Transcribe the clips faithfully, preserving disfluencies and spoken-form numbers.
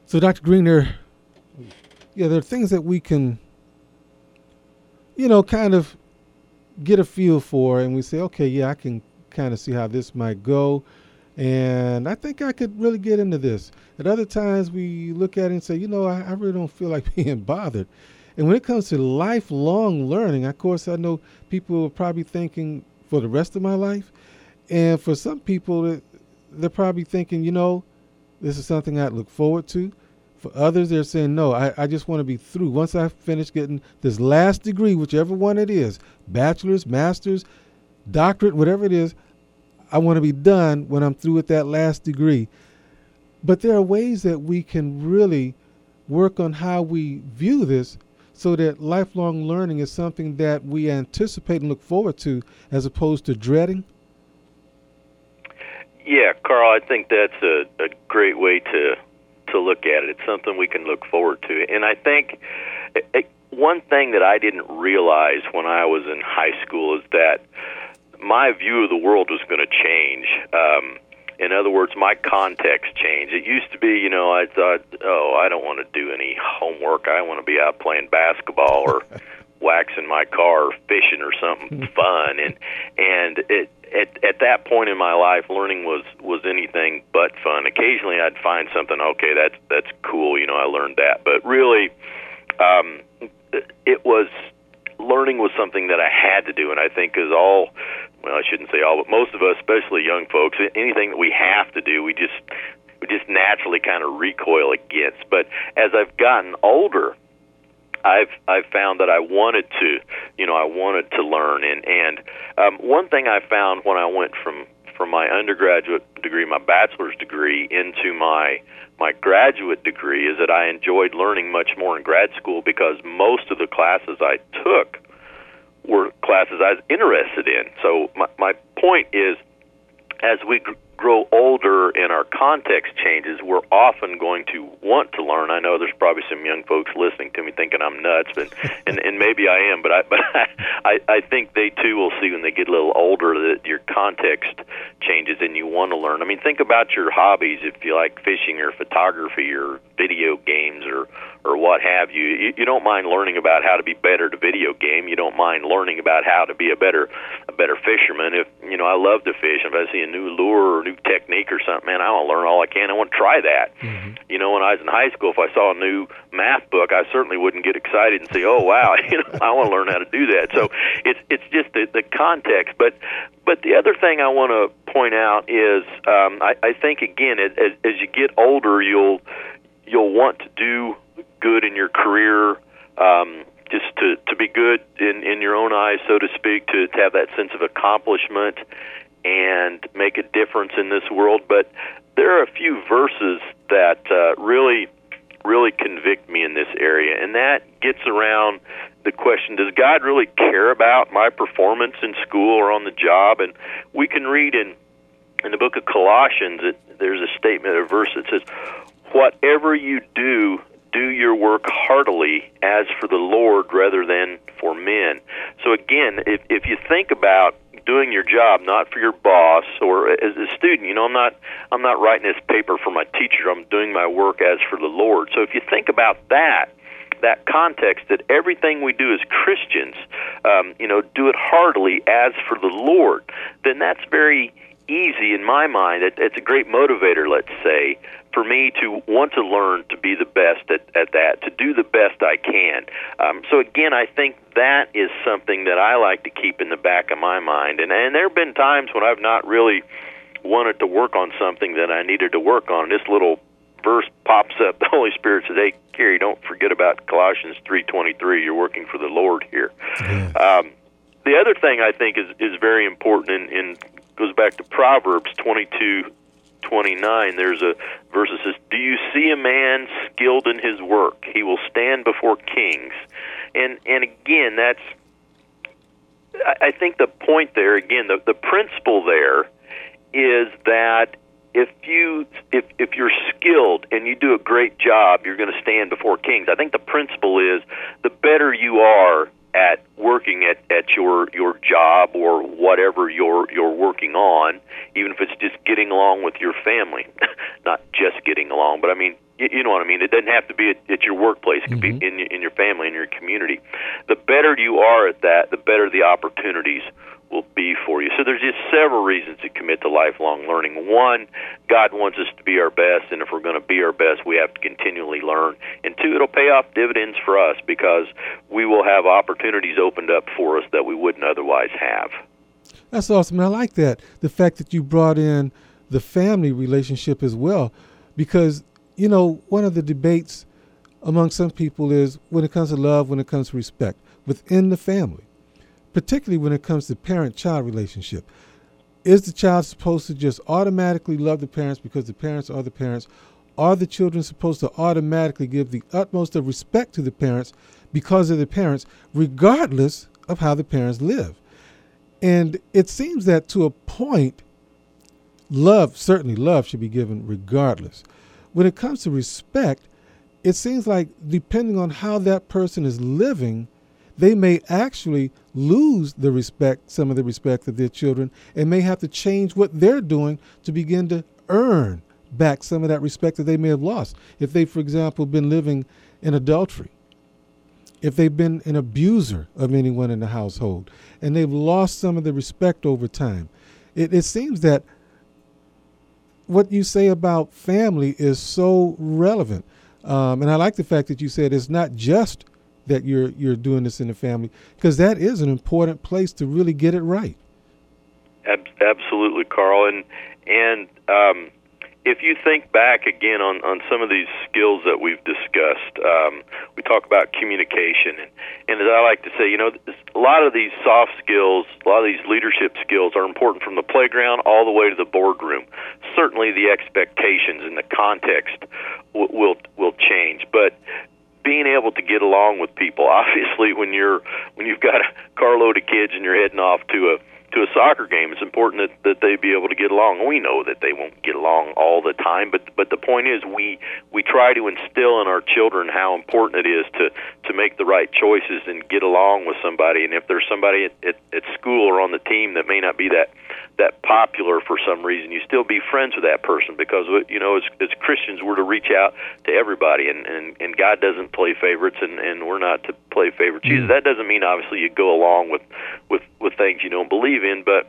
So, Doctor Green, there, yeah, there are things that we can, you know, kind of get a feel for, and we say, okay, yeah, I can kind of see how this might go, and I think I could really get into this. At other times, we look at it and say, you know, I, I really don't feel like being bothered. And when it comes to lifelong learning, of course, I know people are probably thinking for the rest of my life, and for some people, they're probably thinking, you know, this is something I'd look forward to. For others, they're saying, no, I, I just want to be through. Once I finish getting this last degree, whichever one it is, bachelor's, master's, doctorate, whatever it is, I want to be done when I'm through with that last degree. But there are ways that we can really work on how we view this so that lifelong learning is something that we anticipate and look forward to as opposed to dreading. Yeah, Carl, I think that's a, a great way to to look at it. It's something we can look forward to. And I think it, one thing that I didn't realize when I was in high school is that my view of the world was going to change. Um, in other words, my context changed. It used to be, you know, I thought, oh, I don't want to do any homework. I want to be out playing basketball or waxing my car or fishing or something fun. And and it, at at that point in my life, learning was, was anything but fun. Occasionally, I'd find something. Okay, that's that's cool. You know, I learned that. But really, um, it was learning was something that I had to do, and I think is all. Well, I shouldn't say all, but most of us, especially young folks, anything that we have to do, we just we just naturally kind of recoil against. But as I've gotten older, I've I've found that I wanted to, you know, I wanted to learn. And and um, one thing I found when I went from from my undergraduate degree, my bachelor's degree, into my my graduate degree is that I enjoyed learning much more in grad school because most of the classes I took were classes I was interested in. So my, my point is, as we gr- grow older and our context changes, we're often going to want to learn. I know there's probably some young folks listening to me thinking I'm nuts, but and, and maybe I am, but I but I, I think they too will see when they get a little older that your context changes and you want to learn. I mean, think about your hobbies. If you like fishing or photography or video games or or what have you, you, you don't mind learning about how to be better at a video game. You don't mind learning about how to be a better a better fisherman. If you know, I love to fish. If I see a new lure or new technique or something, man, I want to learn all I can. I want to try that. Mm-hmm. You know, when I was in high school, if I saw a new math book, I certainly wouldn't get excited and say, "Oh, wow, you know, I want to learn how to do that." So it's it's just the, the context. But but the other thing I want to point out is, um, I, I think again, as, as you get older, you'll you'll want to do good in your career, um, just to, to be good in, in your own eyes, so to speak, to, to have that sense of accomplishment and make a difference in this world. But there are a few verses that uh, really, really convict me in this area, and that gets around the question, does God really care about my performance in school or on the job? And we can read in, in the book of Colossians, it, there's a statement, a verse that says, whatever you do, do your work heartily as for the Lord rather than for men. So again, if, if you think about doing your job not for your boss or as a student, you know, I'm not I'm not writing this paper for my teacher. I'm doing my work as for the Lord. So if you think about that, that context, that everything we do as Christians, um, you know, do it heartily as for the Lord, then that's very easy in my mind. It, it's a great motivator, let's say, for me to want to learn to be the best at, at that, to do the best I can. Um, so again, I think that is something that I like to keep in the back of my mind. And, and there have been times when I've not really wanted to work on something that I needed to work on. This little verse pops up. The Holy Spirit says, hey, Kerry, don't forget about Colossians three twenty-three. You're working for the Lord here. Yes. Um, the other thing I think is, is very important and in, in, goes back to Proverbs twenty-two twenty-nine. There's a verse that says, do you see a man skilled in his work? He will stand before kings. And and again, that's, I think the point there, again, the, the principle there is that if you if if you're skilled and you do a great job, you're going to stand before kings. I think the principle is the better you are at working at, at your your job or whatever you're you're working on, even if it's just getting along with your family, not just getting along, but I mean, you, you know what I mean. It doesn't have to be at, at your workplace. It could mm-hmm. be in in your family, in your community. The better you are at that, the better the opportunities will be for you. So there's just several reasons to commit to lifelong learning. One, God wants us to be our best, and if we're going to be our best, we have to continually learn. And two, it'll pay off dividends for us because we will have opportunities opened up for us that we wouldn't otherwise have. That's awesome. And I like that, the fact that you brought in the family relationship as well, because, you know, one of the debates among some people is when it comes to love, when it comes to respect within the family, particularly when it comes to parent-child relationship. Is the child supposed to just automatically love the parents because the parents are the parents? Are the children supposed to automatically give the utmost of respect to the parents because of the parents, regardless of how the parents live? And it seems that to a point, love, certainly love should be given regardless. When it comes to respect, it seems like depending on how that person is living, they may actually lose the respect, some of the respect of their children, and may have to change what they're doing to begin to earn back some of that respect that they may have lost. If they, for example, been living in adultery, if they've been an abuser of anyone in the household, and they've lost some of the respect over time, it, it seems that what you say about family is so relevant. Um, and I like the fact that you said it's not just that you're you're doing this in the family, because that is an important place to really get it right. Ab- absolutely, Carl. And and um, if you think back again on, on some of these skills that we've discussed, um, we talk about communication, and, and as I like to say, you know, a lot of these soft skills, a lot of these leadership skills are important from the playground all the way to the boardroom. Certainly, the expectations and the context w- will will change, but being able to get along with people, obviously, when you're when you've got a carload of kids and you're heading off to a to a soccer game, it's important that, that they be able to get along. We know that they won't get along all the time, but but the point is, we we try to instill in our children how important it is to to make the right choices and get along with somebody. And if there's somebody at, at, at school or on the team that may not be that that popular for some reason, you still be friends with that person, because, you know, as, as Christians, we're to reach out to everybody, and, and, and God doesn't play favorites, and, and we're not to play favorites. Mm. That doesn't mean, obviously, you go along with, with, with things you don't believe in, but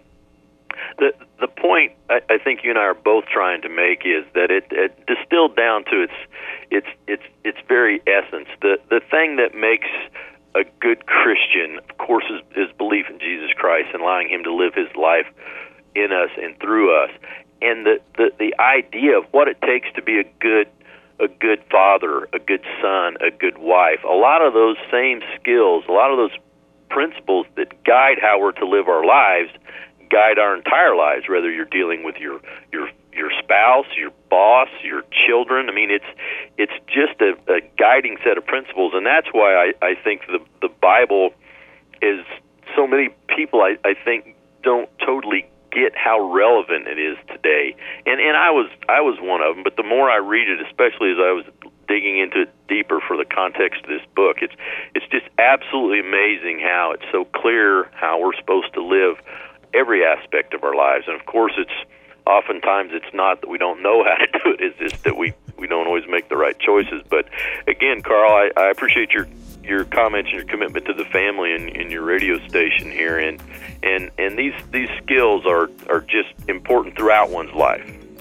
the the point I, I think you and I are both trying to make is that it, it distilled down to its its its its very essence. The the thing that makes a good Christian, of course, is, is belief in Jesus Christ and allowing Him to live His life in us and through us, and the, the the idea of what it takes to be a good a good father, a good son, a good wife. A lot of those same skills, a lot of those principles that guide how we're to live our lives, guide our entire lives. Whether you're dealing with your your your spouse, your boss, your children. I mean, it's it's just a, a guiding set of principles, and that's why I, I think the the Bible is, so many people I, I think don't totally get how relevant it is today. And and I was I was one of them, but the more I read it, especially as I was digging into it deeper for the context of this book, it's it's just absolutely amazing how it's so clear how we're supposed to live every aspect of our lives. And of course, it's oftentimes it's not that we don't know how to do it, it's just that we, we don't always make the right choices. But again, Carl, I, I appreciate your your comments and your commitment to the family and, and your radio station here, and and and these these skills are are just important throughout one's life.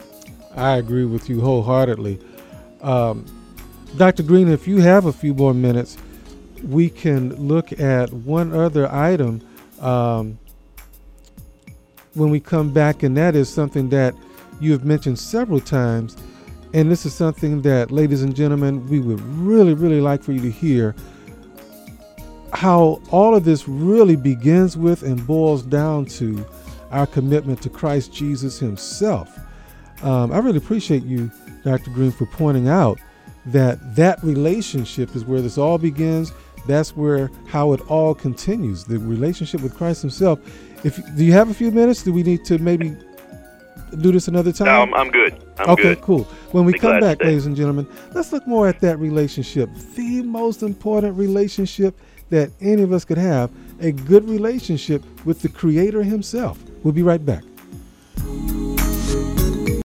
I agree with you wholeheartedly. Um, Doctor Green, if you have a few more minutes, we can look at one other item um, when we come back, and that is something that you have mentioned several times, and this is something that, ladies and gentlemen, we would really, really like for you to hear, how all of this really begins with and boils down to our commitment to Christ Jesus Himself. Um, I really appreciate you, Doctor Green, for pointing out that that relationship is where this all begins. That's where how it all continues, the relationship with Christ Himself. If do you have a few minutes? Do we need to maybe do this another time? No, I'm, I'm good. I'm okay, good. cool. When we Be come back, to ladies and gentlemen, let's look more at that relationship, the most important relationship that any of us could have, a good relationship with the Creator himself. We'll be right back.